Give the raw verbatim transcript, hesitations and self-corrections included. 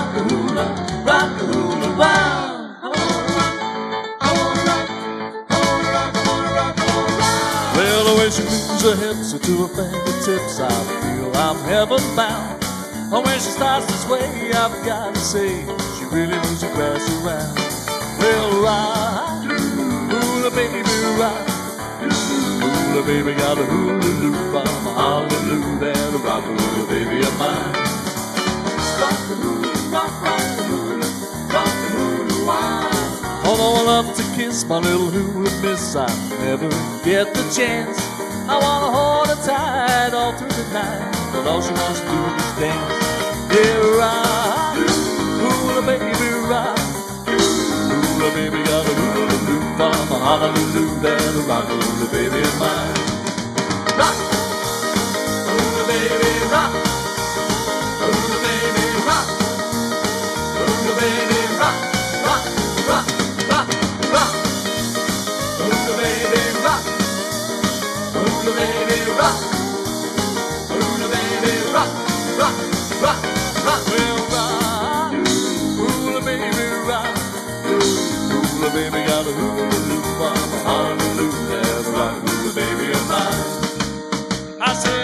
rock the hula, rock the hula, wow. I wanna rock, I wanna rock, I wanna rock, I wanna rock, I wanna rock. Well, the way she moves her hips to her fingertips, I feel I'm heaven bound. Oh, when she starts to sway, I've got to say, she really moves the grass around. Well, rock, hula baby, rock. Hula baby got a hula loop, I'm a hallelujah, and a rock hula baby of mine. Rock the hula, rock, rock the hula, rock the hula wine. Although I love to kiss my little hula miss, I never get the chance. I wanna hold her tight all through the night, but all she wants to do is dance. Yeah, rock, hula baby, rock. Hula baby got a hula loop, I'm a hallelujah, and a rock hula baby of mine. Rock, hula baby, rock. Hula baby, rock. Hula baby, rock, rock, rock, rock, rock. Hula baby, rock. Hula baby, rock. Hula baby, rock, rock, rock, rock. Well, rock, hula baby, rock. Hula baby got a hula loop, I'm a hallelujah, rock hula baby of mine. I said